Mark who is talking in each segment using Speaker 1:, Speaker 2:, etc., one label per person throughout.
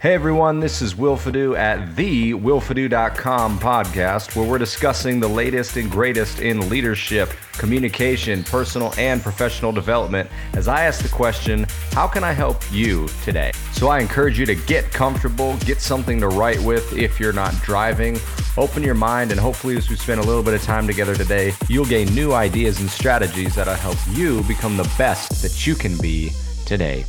Speaker 1: Hey everyone, this is Will Fadoo at the willfadoo.com podcast, where we're discussing the latest and greatest in leadership, communication, personal and professional development, as I ask the question, how can I help you today? So I encourage you to get comfortable, get something to write with if you're not driving, open your mind, and hopefully as we spend a little bit of time together today, you'll gain new ideas and strategies that'll help you become the best that you can be today.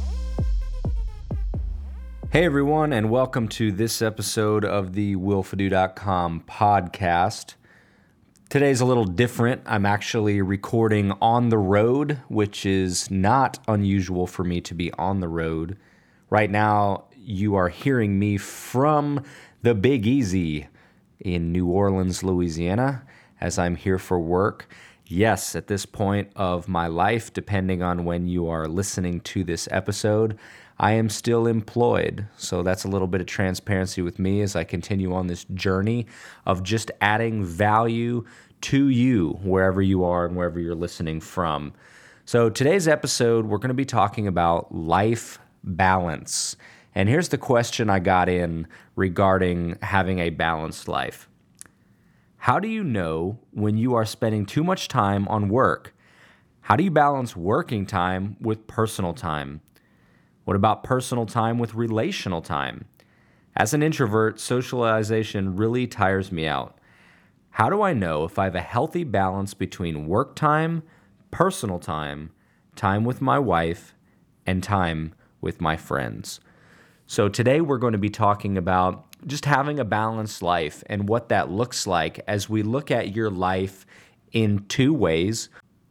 Speaker 1: Hey everyone, and welcome to this episode of the willfadoo.com podcast. Today's a little different. I'm actually recording on the road, which is not unusual for me to be on the road. Right now, you are hearing me from the Big Easy in New Orleans, Louisiana, as I'm here for work. Yes, at this point of my life, depending on when you are listening to this episode, I am still employed, so that's a little bit of transparency with me as I continue on this journey of just adding value to you wherever you are and wherever you're listening from. So today's episode, we're going to be talking about life balance. And here's the question I got in regarding having a balanced life. How do you know when you are spending too much time on work? How do you balance working time with personal time? What about personal time with relational time? As an introvert, socialization really tires me out. How do I know if I have a healthy balance between work time, personal time, time with my wife, and time with my friends? So today we're going to be talking about just having a balanced life and what that looks like as we look at your life in two ways.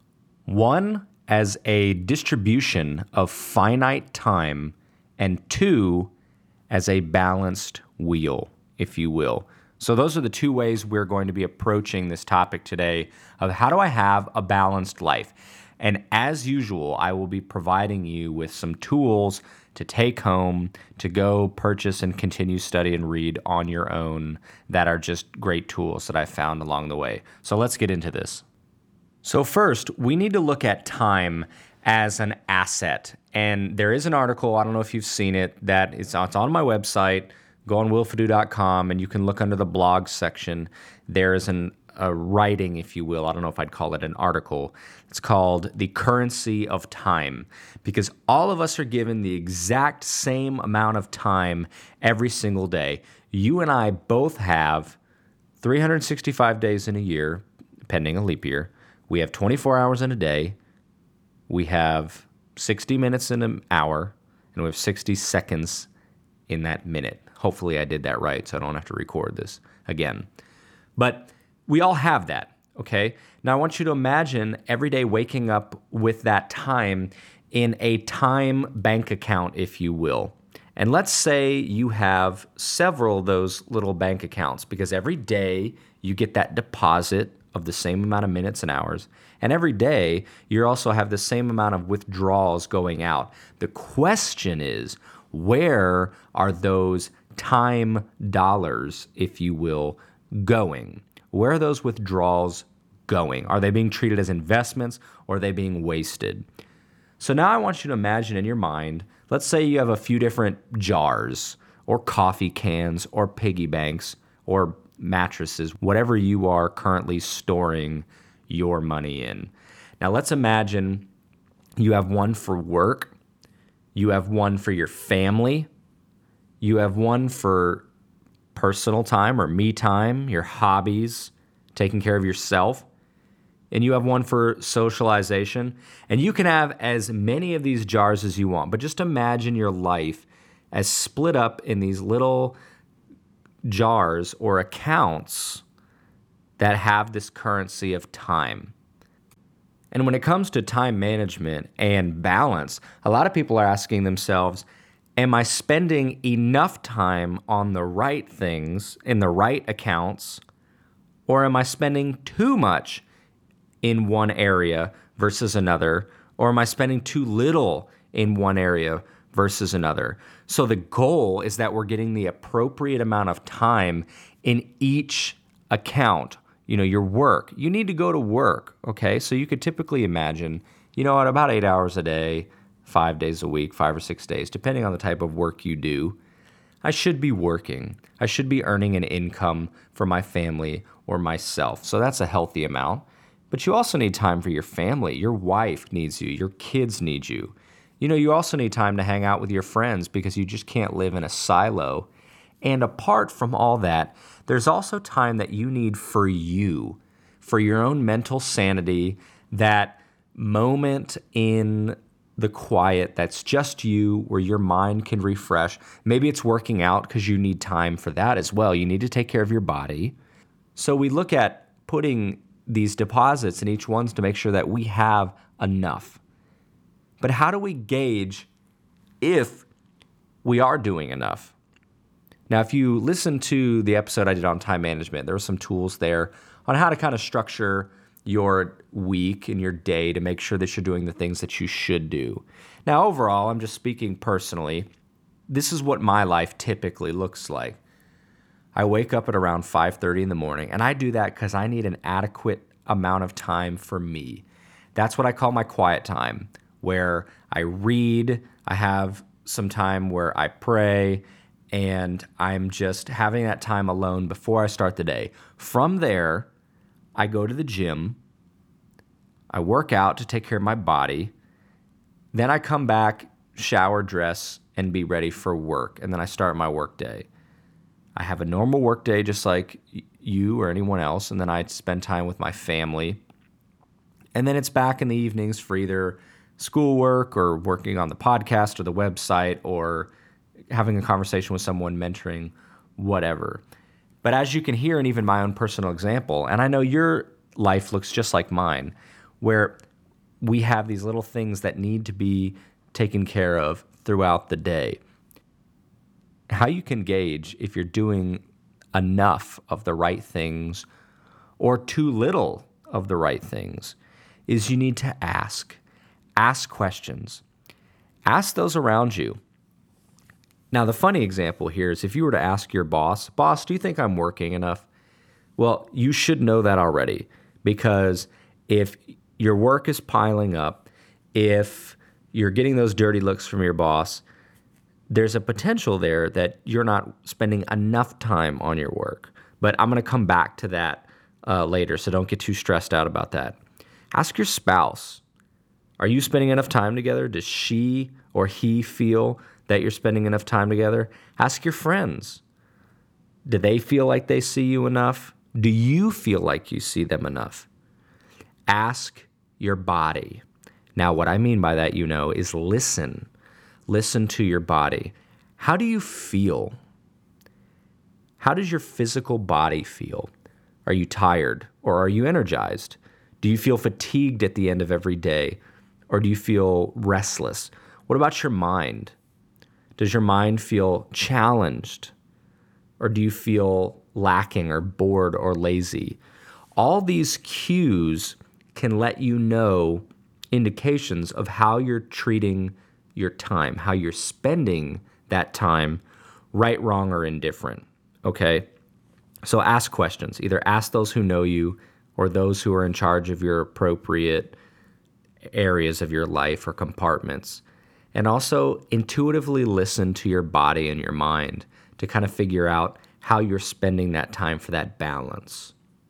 Speaker 1: One, as a distribution of finite time, and two, as a balanced wheel, if you will. So those are the two ways we're going to be approaching this topic today of how do I have a balanced life? And as usual, I will be providing you with some tools to take home, to go purchase and continue study and read on your own that are just great tools that I found along the way. So let's get into this. So first, we need to look at time as an asset. And there is an article, I don't know if you've seen it, that it's on my website. Go on willfadoo.com and you can look under the blog section. There is a writing, if you will. I don't know if I'd call it an article. It's called The Currency of Time, because all of us are given the exact same amount of time every single day. You and I both have 365 days in a year, pending a leap year. We have 24 hours in a day, we have 60 minutes in an hour, and we have 60 seconds in that minute. Hopefully I did that right, so I don't have to record this again. But we all have that, okay? Now I want you to imagine every day waking up with that time in a time bank account, if you will. And let's say you have several of those little bank accounts, because every day you get that deposit of the same amount of minutes and hours. And every day, you also have the same amount of withdrawals going out. The question is, where are those time dollars, if you will, going? Where are those withdrawals going? Are they being treated as investments or are they being wasted? So now I want you to imagine in your mind, let's say you have a few different jars or coffee cans or piggy banks or mattresses, whatever you are currently storing your money in. Now let's imagine you have one for work, you have one for your family, you have one for personal time or me time, your hobbies, taking care of yourself, and you have one for socialization. And you can have as many of these jars as you want, but just imagine your life as split up in these little jars or accounts that have this currency of time. And when it comes to time management and balance, a lot of people are asking themselves, am I spending enough time on the right things in the right accounts, or am I spending too much in one area versus another, or am I spending too little in one area versus another? So the goal is that we're getting the appropriate amount of time in each account. You know, your work, you need to go to work, okay? So you could typically imagine, at about 8 hours a day, 5 days a week, 5 or 6 days, depending on the type of work you do, I should be working. I should be earning an income for my family or myself. So that's a healthy amount. But you also need time for your family. Your wife needs you. Your kids need you. You also need time to hang out with your friends because you just can't live in a silo. And apart from all that, there's also time that you need for you, for your own mental sanity, that moment in the quiet that's just you, where your mind can refresh. Maybe it's working out because you need time for that as well. You need to take care of your body. So we look at putting these deposits in each one's to make sure that we have enough. But how do we gauge if we are doing enough? Now, if you listen to the episode I did on time management, there were some tools there on how to kind of structure your week and your day to make sure that you're doing the things that you should do. Now, overall, I'm just speaking personally. This is what my life typically looks like. I wake up at around 5:30 in the morning, and I do that because I need an adequate amount of time for me. That's what I call my quiet time, where I read, I have some time where I pray, and I'm just having that time alone before I start the day. From there, I go to the gym, I work out to take care of my body, then I come back, shower, dress, and be ready for work, and then I start my work day. I have a normal work day just like you or anyone else, and then I spend time with my family. And then it's back in the evenings for either schoolwork or working on the podcast or the website or having a conversation with someone, mentoring, whatever. But as you can hear in even my own personal example, and I know your life looks just like mine, where we have these little things that need to be taken care of throughout the day. How you can gauge if you're doing enough of the right things or too little of the right things is you need to ask. Ask questions. Ask those around you. Now, the funny example here is if you were to ask your boss, do you think I'm working enough? Well, you should know that already, because if your work is piling up, if you're getting those dirty looks from your boss, there's a potential there that you're not spending enough time on your work. But I'm going to come back to that later, so don't get too stressed out about that. Ask your spouse, are you spending enough time together? Does she or he feel that you're spending enough time together? Ask your friends. Do they feel like they see you enough? Do you feel like you see them enough? Ask your body. Now, what I mean by that, is listen. Listen to your body. How do you feel? How does your physical body feel? Are you tired or are you energized? Do you feel fatigued at the end of every day, or do you feel restless? What about your mind? Does your mind feel challenged, or do you feel lacking or bored or lazy? All these cues can let you know indications of how you're treating your time, how you're spending that time, right, wrong, or indifferent, okay? So ask questions. Either ask those who know you or those who are in charge of your appropriate areas of your life or compartments. And also intuitively listen to your body and your mind to kind of figure out how you're spending that time for that balance.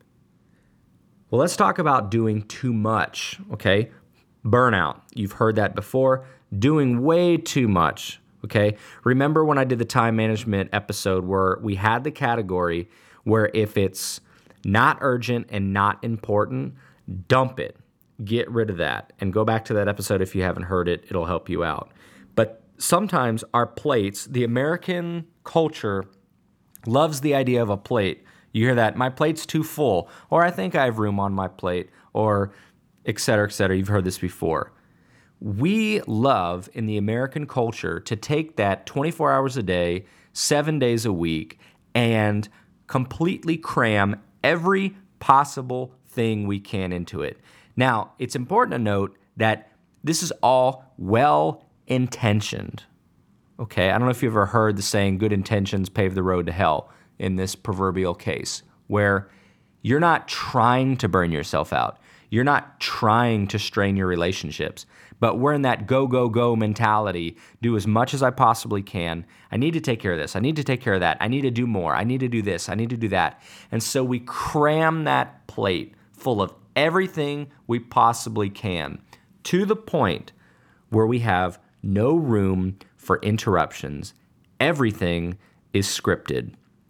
Speaker 1: Well, let's talk about doing too much, okay? Burnout. You've heard that before. Doing way too much, okay? Remember when I did the time management episode where we had the category where if it's not urgent and not important, dump it. Get rid of that. And go back to that episode if you haven't heard it. It'll help you out. But sometimes our plates, the American culture loves the idea of a plate. You hear that, my plate's too full, or I think I have room on my plate, or et cetera, et cetera. You've heard this before. We love in the American culture to take that 24 hours a day, 7 days a week, and completely cram every possible thing we can into it. Now, it's important to note that this is all well-intentioned. Okay, I don't know if you've ever heard the saying, good intentions pave the road to hell, in this proverbial case, where you're not trying to burn yourself out. You're not trying to strain your relationships, But we're in that go, go, go mentality. Do as much as I possibly can. I need to take care of this. I need to take care of that. I need to do more. I need to do this. I need to do that. And so we cram that plate full of everything we possibly can to the point where we have no room for interruptions. Everything is scripted.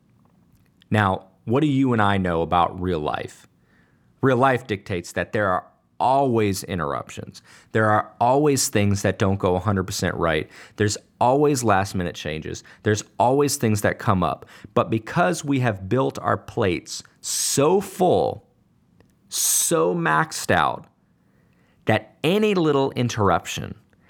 Speaker 1: Now, what do you and I know about real life? Real life dictates that there are always interruptions. There are always things that don't go 100% right. There's always last minute changes. There's always things that come up. But because we have built our plates so full, so maxed out, that any little interruption,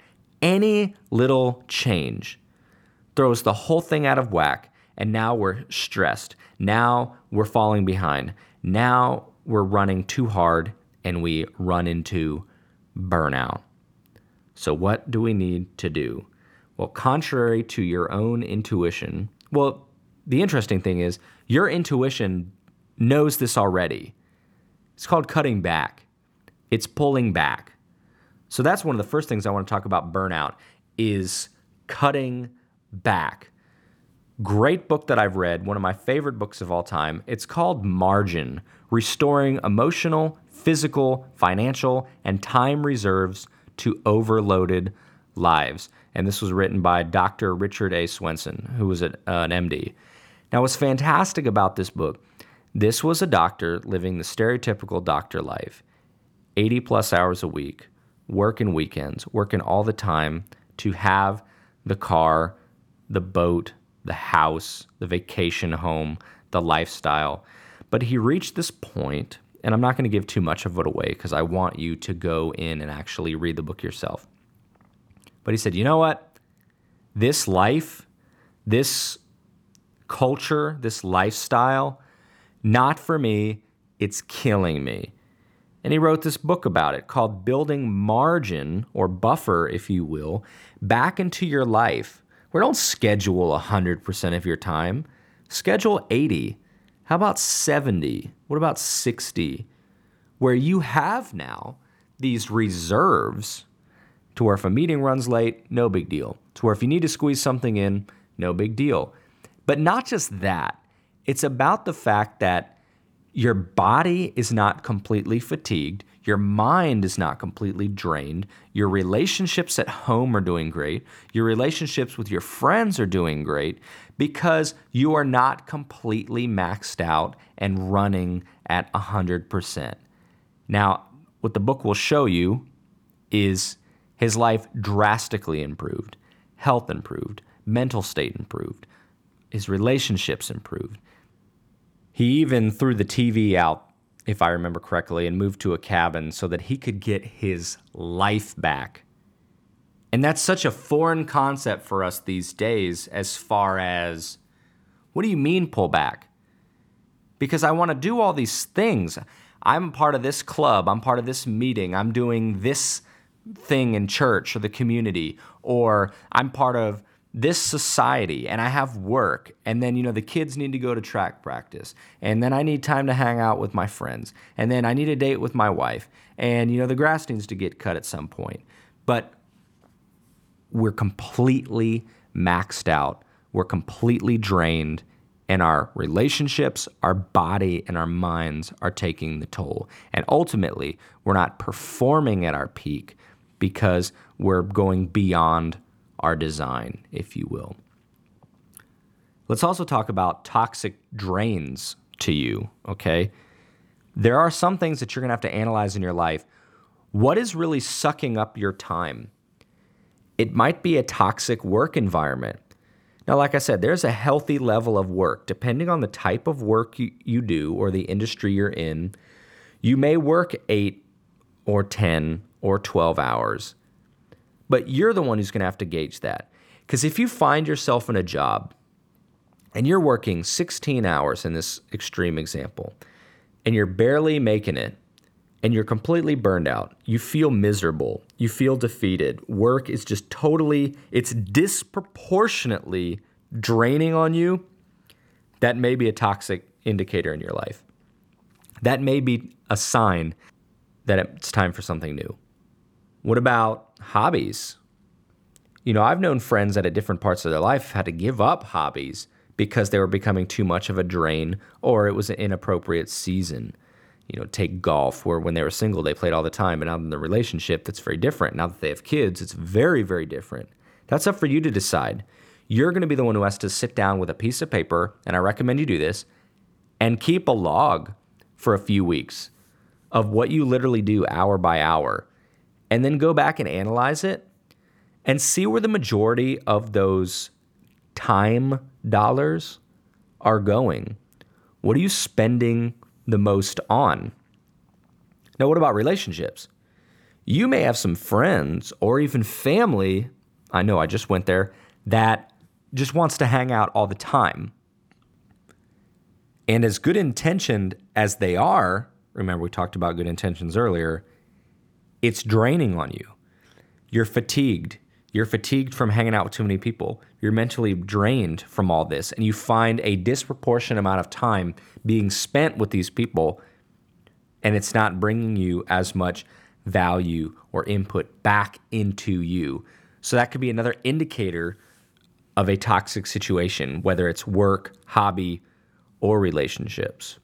Speaker 1: any little change throws the whole thing out of whack, and now we're stressed. Now we're falling behind. Now we're running too hard, and we run into burnout. So what do we need to do? Well, contrary to your own intuition, well, the interesting thing is your intuition knows this already. It's called cutting back. It's pulling back. So that's one of the first things I want to talk about burnout is cutting back. Great book that I've read, one of my favorite books of all time. It's called Margin, Restoring Emotional, Physical, Financial, and Time Reserves to Overloaded Lives. And this was written by Dr. Richard A. Swenson, who was an MD. Now, what's fantastic about this book, this was a doctor living the stereotypical doctor life, 80 plus hours a week, working weekends, working all the time to have the car, the boat, the house, the vacation home, the lifestyle. But he reached this point, and I'm not going to give too much of it away because I want you to go in and actually read the book yourself. But he said, you know what? This life, this culture, this lifestyle, not for me, it's killing me. And he wrote this book about it called Building Margin, or Buffer, if you will, back into your life. Where don't schedule 100% of your time. Schedule 80. How about 70? What about 60? Where you have now these reserves to where if a meeting runs late, no big deal. To where if you need to squeeze something in, no big deal. But not just that. It's about the fact that your body is not completely fatigued. Your mind is not completely drained. Your relationships at home are doing great. Your relationships with your friends are doing great because you are not completely maxed out and running at 100%. Now, what the book will show you is his life drastically improved. Health improved. Mental state improved. His relationships improved. He even threw the TV out, if I remember correctly, and moved to a cabin so that he could get his life back. And that's such a foreign concept for us these days as far as, what do you mean pull back? Because I want to do all these things. I'm part of this club. I'm part of this meeting. I'm doing this thing in church or the community, or I'm part of this society and I have work, and then, the kids need to go to track practice, and then I need time to hang out with my friends, and then I need a date with my wife, and, the grass needs to get cut at some point. But we're completely maxed out. We're completely drained, and our relationships, our body, and our minds are taking the toll. And ultimately, we're not performing at our peak because we're going beyond our design, if you will. Let's also talk about toxic drains to you, okay? There are some things that you're going to have to analyze in your life. What is really sucking up your time? It might be a toxic work environment. Now, like I said, there's a healthy level of work. Depending on the type of work you do or the industry you're in, you may work 8 or 10 or 12 hours. But you're the one who's going to have to gauge that. Because if you find yourself in a job and you're working 16 hours in this extreme example, and you're barely making it, and you're completely burned out, you feel miserable, you feel defeated, work is just it's disproportionately draining on you, that may be a toxic indicator in your life. That may be a sign that it's time for something new. What about hobbies? I've known friends that at different parts of their life had to give up hobbies because they were becoming too much of a drain or it was an inappropriate season. Take golf, where when they were single, they played all the time. But now in the relationship, that's very different. Now that they have kids, it's very, very different. That's up for you to decide. You're going to be the one who has to sit down with a piece of paper, and I recommend you do this, and keep a log for a few weeks of what you literally do hour by hour, and then go back and analyze it and see where the majority of those time dollars are going. What are you spending the most on? Now, what about relationships? You may have some friends or even family, I know I just went there, that just wants to hang out all the time. And as good intentioned as they are, remember we talked about good intentions earlier, it's draining on you. You're fatigued. You're fatigued from hanging out with too many people. You're mentally drained from all this, and you find a disproportionate amount of time being spent with these people, and it's not bringing you as much value or input back into you. So that could be another indicator of a toxic situation, whether it's work, hobby, or relationships.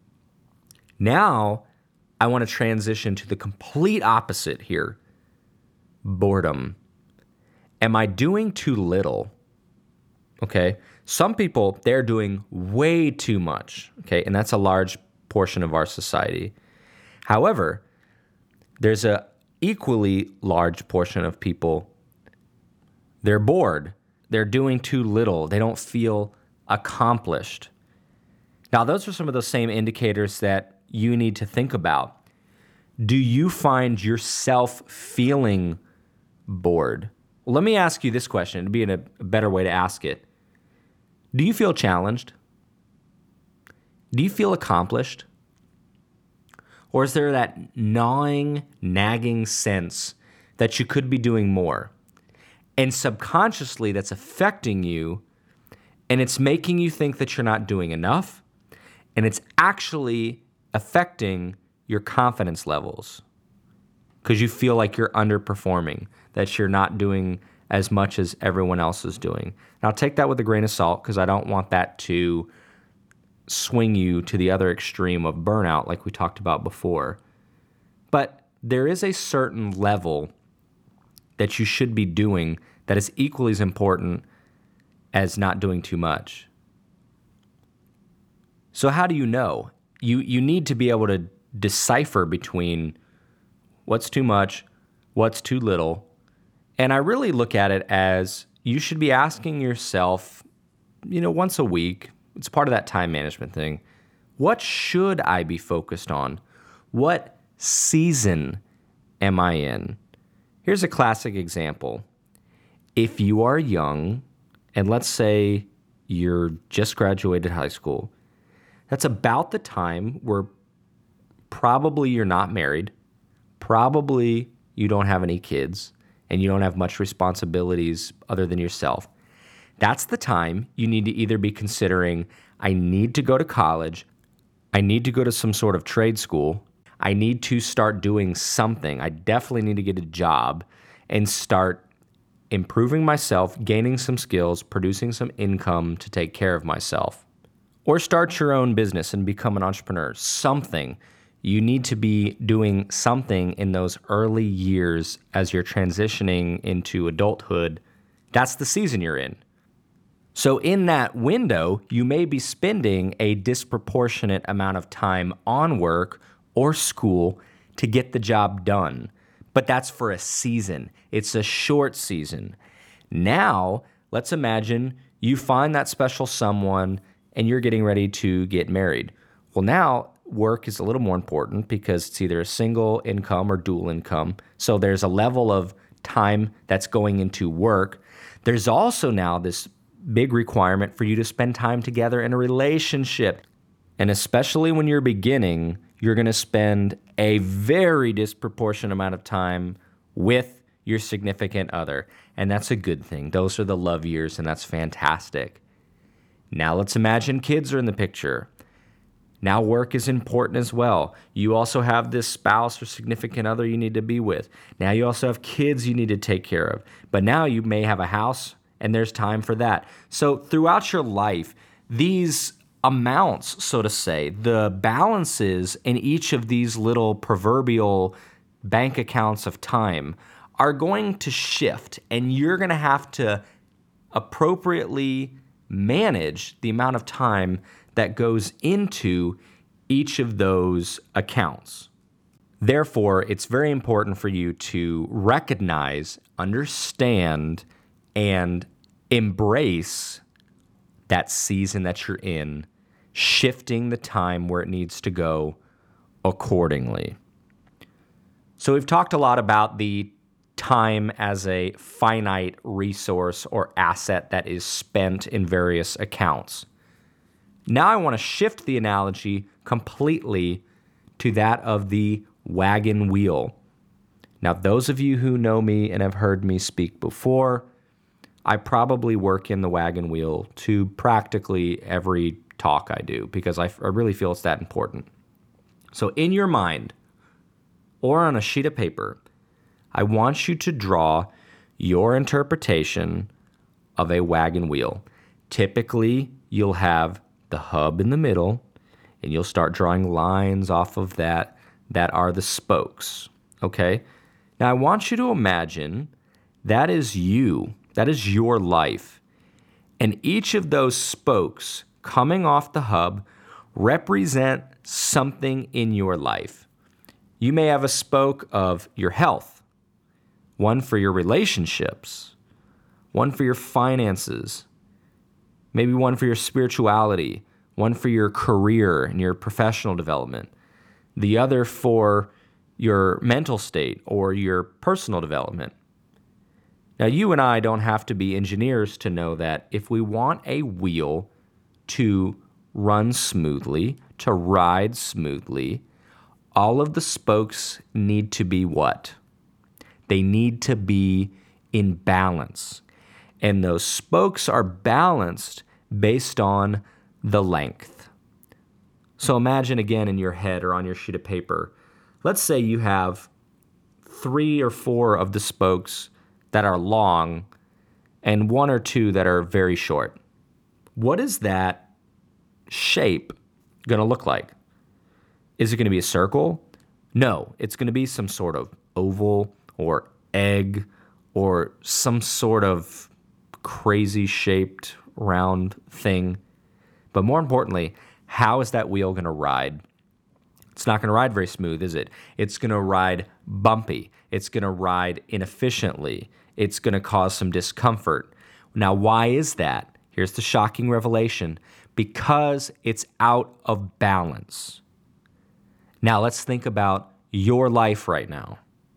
Speaker 1: Now, I want to transition to the complete opposite here. Boredom. Am I doing too little? Okay. Some people, they're doing way too much. Okay. And that's a large portion of our society. However, there's a equally large portion of people, they're bored. They're doing too little. They don't feel accomplished. Now, those are some of those same indicators that you need to think about. Do you find yourself feeling bored? Well, let me ask you this question. It'd be a better way to ask it. Do you feel challenged? Do you feel accomplished? Or is there that gnawing, nagging sense that you could be doing more? And subconsciously, that's affecting you, and it's making you think that you're not doing enough, and it's actually affecting your confidence levels because you feel like you're underperforming, that you're not doing as much as everyone else is doing. Now, take that with a grain of salt because I don't want that to swing you to the other extreme of burnout like we talked about before. But there is a certain level that you should be doing that is equally as important as not doing too much. So how do you know? You need to be able to decipher between what's too much, what's too little. And I really look at it as you should be asking yourself, once a week, it's part of that time management thing, what should I be focused on? What season am I in? Here's a classic example. If you are young, and let's say you're just graduated high school, that's about the time where probably you're not married, probably you don't have any kids, and you don't have much responsibilities other than yourself. That's the time you need to either be considering, I need to go to college, I need to go to some sort of trade school, I need to start doing something, I definitely need to get a job and start improving myself, gaining some skills, producing some income to take care of myself. Or start your own business and become an entrepreneur. Something. You need to be doing something in those early years as you're transitioning into adulthood. That's the season you're in. So in that window, you may be spending a disproportionate amount of time on work or school to get the job done. But that's for a season. It's a short season. Now, let's imagine you find that special someone and you're getting ready to get married. Well, now work is a little more important because it's either a single income or dual income. So there's a level of time that's going into work. There's also now this big requirement for you to spend time together in a relationship. And especially when you're beginning, you're going to spend a very disproportionate amount of time with your significant other. And that's a good thing. Those are the love years, and that's fantastic. Now let's imagine kids are in the picture. Now work is important as well. You also have this spouse or significant other you need to be with. Now you also have kids you need to take care of. But now you may have a house and there's time for that. So throughout your life, these amounts, so to say, the balances in each of these little proverbial bank accounts of time are going to shift, and you're going to have to appropriately manage the amount of time that goes into each of those accounts. Therefore, it's very important for you to recognize, understand, and embrace that season that you're in, shifting the time where it needs to go accordingly. So we've talked a lot about the time as a finite resource or asset that is spent in various accounts. Now I want to shift the analogy completely to that of the wagon wheel. Now, those of you who know me and have heard me speak before, I probably work in the wagon wheel to practically every talk I do because I really feel it's that important. So in your mind or on a sheet of paper, I want you to draw your interpretation of a wagon wheel. Typically, you'll have the hub in the middle, and you'll start drawing lines off of that are the spokes, okay? Now, I want you to imagine that is you. That is your life. And each of those spokes coming off the hub represent something in your life. You may have a spoke of your health, one for your relationships, one for your finances, maybe one for your spirituality, one for your career and your professional development, the other for your mental state or your personal development. Now, you and I don't have to be engineers to know that if we want a wheel to run smoothly, to ride smoothly, all of the spokes need to be what? They need to be in balance. And those spokes are balanced based on the length. So imagine again in your head or on your sheet of paper, let's say you have 3 or 4 of the spokes that are long and 1 or 2 that are very short. What is that shape going to look like? Is it going to be a circle? No, it's going to be some sort of oval or egg or some sort of crazy shaped round thing. But more importantly, how is that wheel going to ride? It's not going to ride very smooth, is it? It's going to ride bumpy. It's going to ride inefficiently. It's going to cause some discomfort. Now, why is that? Here's the shocking revelation. Because it's out of balance. Now, let's think about your life right now.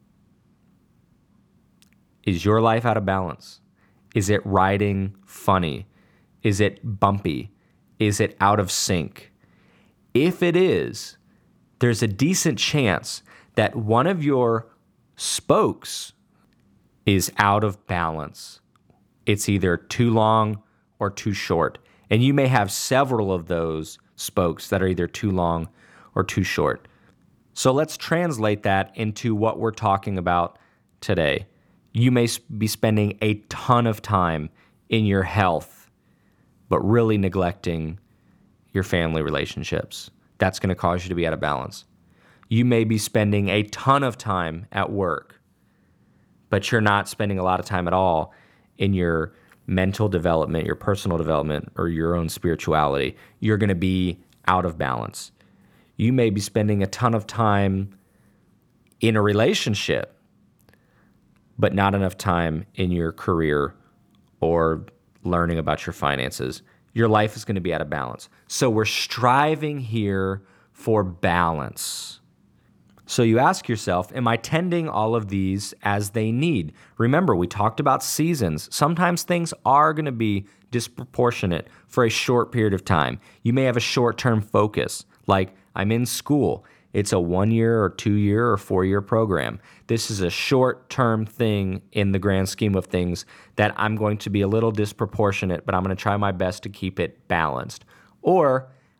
Speaker 1: Is your life out of balance? Is it riding funny? Is it bumpy? Is it out of sync? If it is, there's a decent chance that one of your spokes is out of balance. It's either too long or too short. And you may have several of those spokes that are either too long or too short. So let's translate that into what we're talking about today. You may be spending a ton of time in your health, but really neglecting your family relationships. That's going to cause you to be out of balance. You may be spending a ton of time at work, but you're not spending a lot of time at all in your mental development, your personal development, or your own spirituality. You're going to be out of balance. You may be spending a ton of time in a relationship, but not enough time in your career or learning about your finances. Your life is going to be out of balance. So we're striving here for balance. So you ask yourself, am I tending all of these as they need? Remember, we talked about seasons. Sometimes things are going to be disproportionate for a short period of time. You may have a short-term focus, like I'm in school. It's a 1-year or 2-year or 4-year program. This is a short-term thing in the grand scheme of things that I'm going to be a little disproportionate, but I'm going to try my best to keep it balanced. Or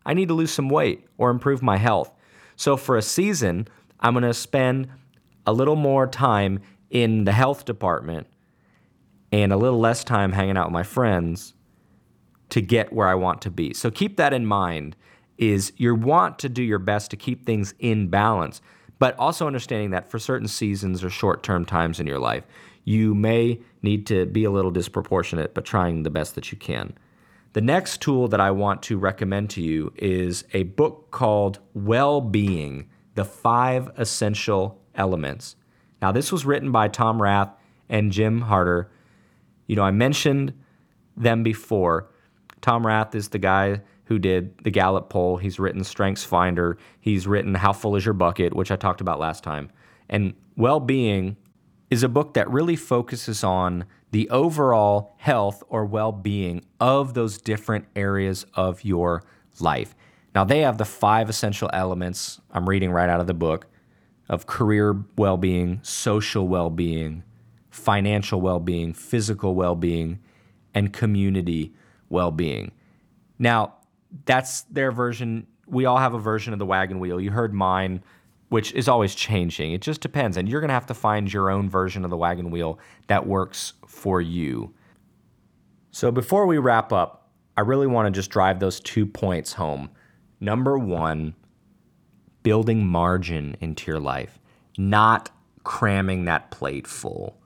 Speaker 1: I need to lose some weight or improve my health. So for a season, I'm going to spend a little more time in the health department and a little less time hanging out with my friends to get where I want to be. So keep that in mind, is you want to do your best to keep things in balance, but also understanding that for certain seasons or short-term times in your life, you may need to be a little disproportionate, but trying the best that you can. The next tool that I want to recommend to you is a book called Well-Being: The 5 Essential Elements. Now, this was written by Tom Rath and Jim Harter. I mentioned them before. Tom Rath is the guy who did the Gallup poll. He's written Strengths Finder. He's written How Full Is Your Bucket, which I talked about last time. And Well-Being is a book that really focuses on the overall health or well-being of those different areas of your life. Now, they have the 5 essential elements, I'm reading right out of the book, of career well-being, social well-being, financial well-being, physical well-being, and community well-being. Now, that's their version. We all have a version of the wagon wheel. You heard mine, which is always changing. It just depends, and you're going to have to find your own version of the wagon wheel that works for you. So before we wrap up, I really want to just drive those 2 points home. Number 1, building margin into your life, not cramming that plate full,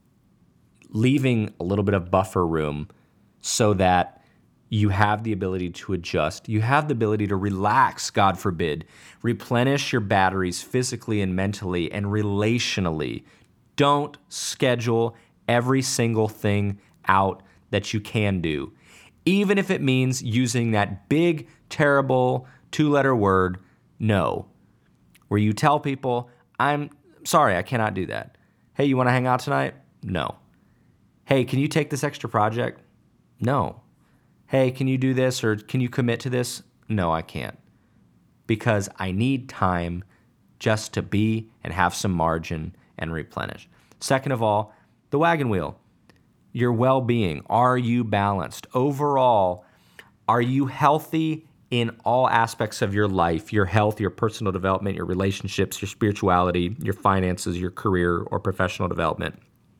Speaker 1: leaving a little bit of buffer room so that you have the ability to adjust. You have the ability to relax, God forbid, replenish your batteries physically and mentally and relationally. Don't schedule every single thing out that you can do, even if it means using that big, terrible 2-letter word, no, where you tell people, I'm sorry, I cannot do that. Hey, you want to hang out tonight? No. Hey, can you take this extra project? No. Hey, can you do this, or can you commit to this? No, I can't. Because I need time just to be and have some margin and replenish. Second of all, the wagon wheel, your well-being. Are you balanced? Overall, are you healthy in all aspects of your life? Your health, your personal development, your relationships, your spirituality, your finances, your career, or professional development.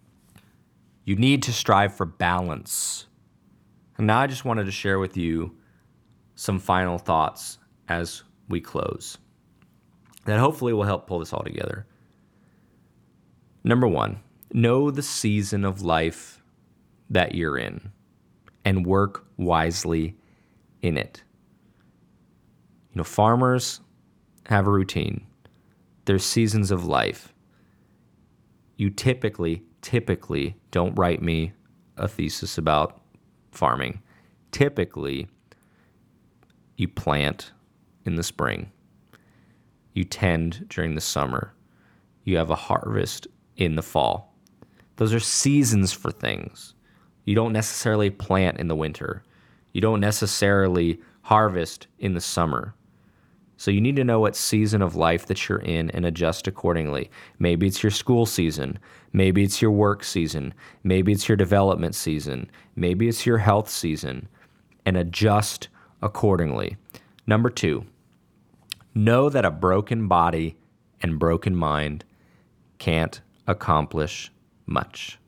Speaker 1: You need to strive for balance. And now I just wanted to share with you some final thoughts as we close that hopefully will help pull this all together. Number 1, know the season of life that you're in and work wisely in it. Farmers have a routine. There's seasons of life. You typically, don't write me a thesis about farming. Typically, you plant in the spring. You tend during the summer. You have a harvest in the fall. Those are seasons for things. You don't necessarily plant in the winter. You don't necessarily harvest in the summer. So you need to know what season of life that you're in and adjust accordingly. Maybe it's your school season. Maybe it's your work season. Maybe it's your development season. Maybe it's your health season, and adjust accordingly. Number 2, know that a broken body and broken mind can't accomplish much.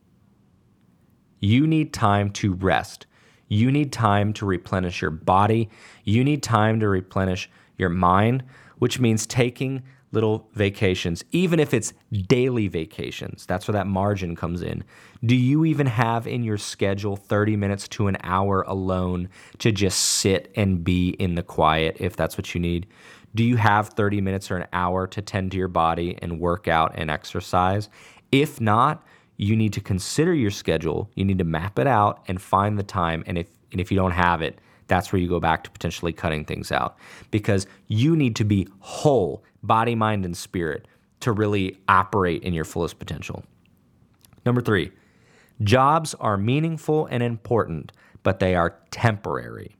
Speaker 1: You need time to rest. You need time to replenish your body. You need time to replenish your mind, which means taking little vacations, even if it's daily vacations. That's where that margin comes in. Do you even have in your schedule 30 minutes to an hour alone to just sit and be in the quiet if that's what you need? Do you have 30 minutes or an hour to tend to your body and work out and exercise? If not, you need to consider your schedule. You need to map it out and find the time. And if you don't have it, that's where you go back to potentially cutting things out, because you need to be whole, body, mind, and spirit, to really operate in your fullest potential. Number 3, jobs are meaningful and important, but they are temporary.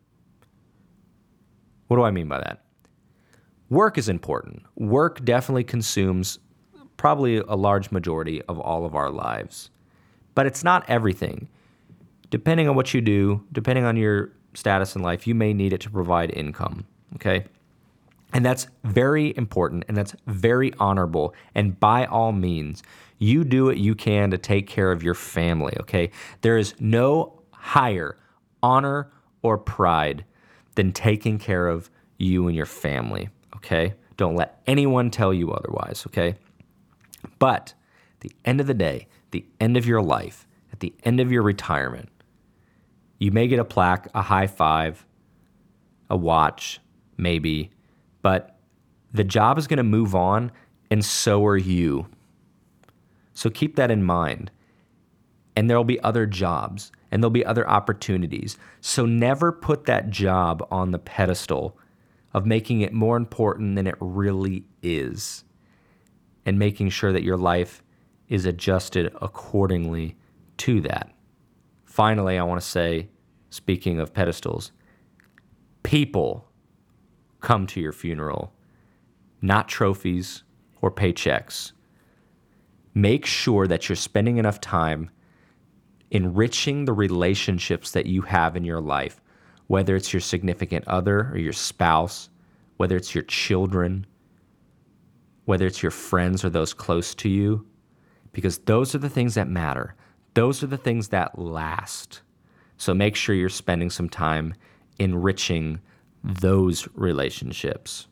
Speaker 1: What do I mean by that? Work is important. Work definitely consumes probably a large majority of all of our lives, but it's not everything. Depending on what you do, depending on your status in life, you may need it to provide income. okay? And that's very important, and that's very honorable. And by all means, you do what you can to take care of your family, okay? There is no higher honor or pride than taking care of you and your family, okay? Don't let anyone tell you otherwise, okay? But at the end of the day, the end of your life, at the end of your retirement, you may get a plaque, a high five, a watch, maybe, but the job is going to move on, and so are you. So keep that in mind. And there'll be other jobs, and there'll be other opportunities. So never put that job on the pedestal of making it more important than it really is, and making sure that your life is adjusted accordingly to that. Finally, I want to say, speaking of pedestals, people come to your funeral, not trophies or paychecks. Make sure that you're spending enough time enriching the relationships that you have in your life, whether it's your significant other or your spouse, whether it's your children, whether it's your friends or those close to you, because those are the things that matter. Those are the things that last. So make sure you're spending some time enriching those relationships.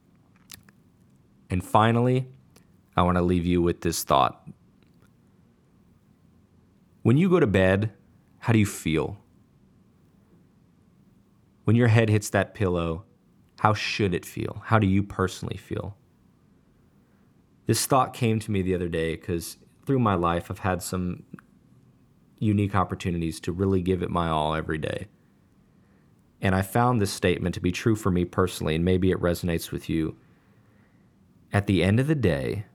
Speaker 1: And finally, I want to leave you with this thought. When you go to bed, how do you feel? When your head hits that pillow, how should it feel? How do you personally feel? This thought came to me the other day because through my life, I've had some unique opportunities to really give it my all every day. And I found this statement to be true for me personally, and maybe it resonates with you. At the end of the day,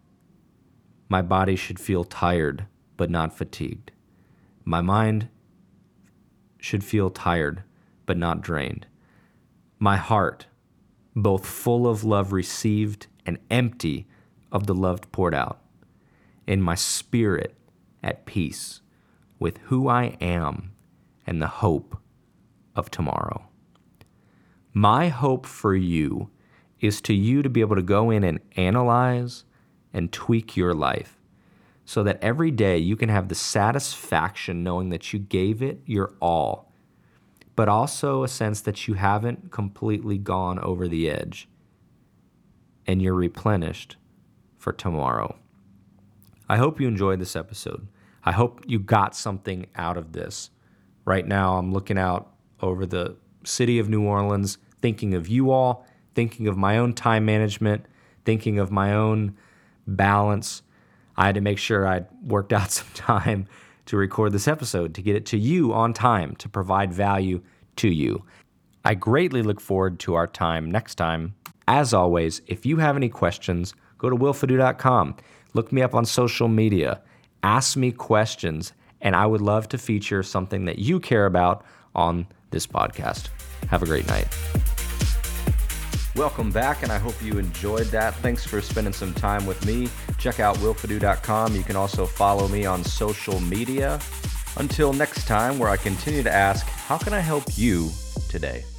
Speaker 1: my body should feel tired, but not fatigued. My mind should feel tired, but not drained. My heart, both full of love received and empty of the love poured out. And my spirit at peace with who I am and the hope of tomorrow. My hope for you is to be able to go in and analyze and tweak your life so that every day you can have the satisfaction knowing that you gave it your all, but also a sense that you haven't completely gone over the edge and you're replenished for tomorrow. I hope you enjoyed this episode. I hope you got something out of this. Right now, I'm looking out over the city of New Orleans, thinking of you all, thinking of my own time management, thinking of my own balance. I had to make sure I'd worked out some time to record this episode, to get it to you on time, to provide value to you. I greatly look forward to our time next time. As always, if you have any questions, go to willfadoo.com. Look me up on social media. Ask me questions, and I would love to feature something that you care about on this podcast. Have a great night. Welcome back, and I hope you enjoyed that. Thanks for spending some time with me. Check out willfadoo.com. You can also follow me on social media. Until next time, where I continue to ask, how can I help you today?